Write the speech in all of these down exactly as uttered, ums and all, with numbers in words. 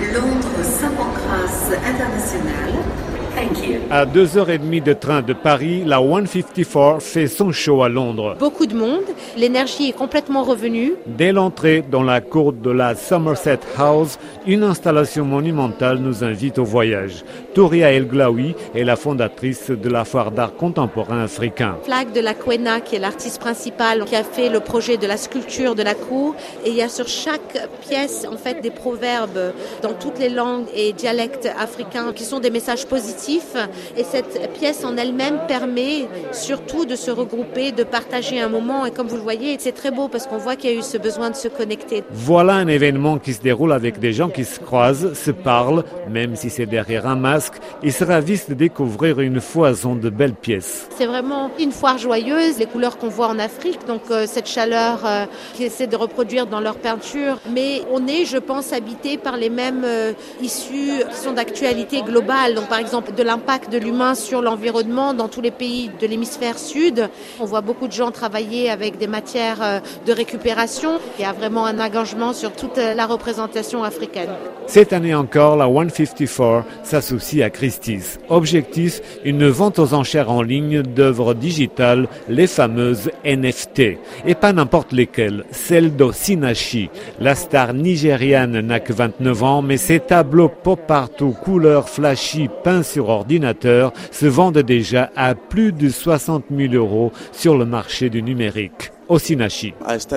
Londres Saint-Pancras International. Thank you. À deux heures trente de train de Paris, la cent cinquante-quatre fait son show à Londres. Beaucoup de monde, l'énergie est complètement revenue. Dès l'entrée dans la cour de la Somerset House, une installation monumentale nous invite au voyage. Touria El Glaoui est la fondatrice de la foire d'art contemporain africain. Flag de la Kwena, qui est l'artiste principal, qui a fait le projet de la sculpture de la cour. Et il y a sur chaque pièce, en fait, des proverbes dans toutes les langues et dialectes africains qui sont des messages positifs. Et cette pièce en elle-même permet surtout de se regrouper, de partager un moment. Et comme vous le voyez, c'est très beau parce qu'on voit qu'il y a eu ce besoin de se connecter. Voilà un événement qui se déroule avec des gens qui se croisent, se parlent, même si c'est derrière un masque. Ils se ravissent de découvrir une foison de belles pièces. C'est vraiment une foire joyeuse, les couleurs qu'on voit en Afrique, donc euh, cette chaleur euh, qu'ils essaient de reproduire dans leur peinture. Mais on est, je pense, habité par les mêmes euh, issues qui sont d'actualité globale. Donc par exemple, de l'impact de l'humain sur l'environnement dans tous les pays de l'hémisphère sud. On voit beaucoup de gens travailler avec des matières de récupération. Il y a vraiment un engagement sur toute la représentation africaine. Cette année encore, la cent cinquante-quatre s'associe à Christie's. Objectif, une vente aux enchères en ligne d'œuvres digitales, les fameuses N F T. Et pas n'importe lesquelles, celles d'Osinachi. La star nigériane n'a que vingt-neuf ans, mais ses tableaux pop-partout, couleurs flashy, peints sur ordinateur, se vendent déjà à plus de soixante mille euros sur le marché du numérique. Osinachi.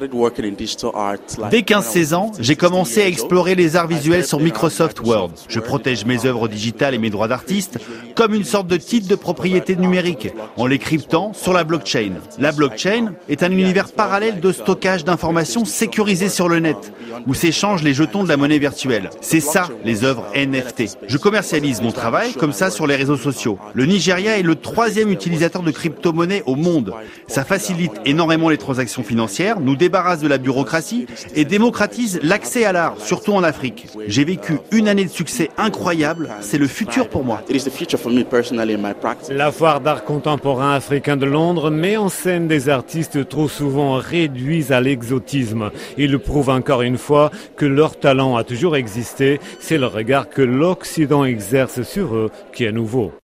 Dès quinze seize ans, j'ai commencé à explorer les arts visuels sur Microsoft Word. Je protège mes œuvres digitales et mes droits d'artiste comme une sorte de titre de propriété numérique, en les cryptant sur la blockchain. La blockchain est un univers parallèle de stockage d'informations sécurisées sur le net, où s'échangent les jetons de la monnaie virtuelle. C'est ça, les œuvres N F T. Je commercialise mon travail comme ça sur les réseaux sociaux. Le Nigeria est le troisième utilisateur de crypto-monnaies au monde. Ça facilite énormément les transactions financières, nous débarrasse de la bureaucratie et démocratise l'accès à l'art, surtout en Afrique. J'ai vécu une année de succès incroyable, c'est le futur pour moi. La foire d'art contemporain africain de Londres met en scène des artistes trop souvent réduits à l'exotisme. Ils prouvent encore une fois que leur talent a toujours existé, c'est le regard que l'Occident exerce sur eux qui est nouveau.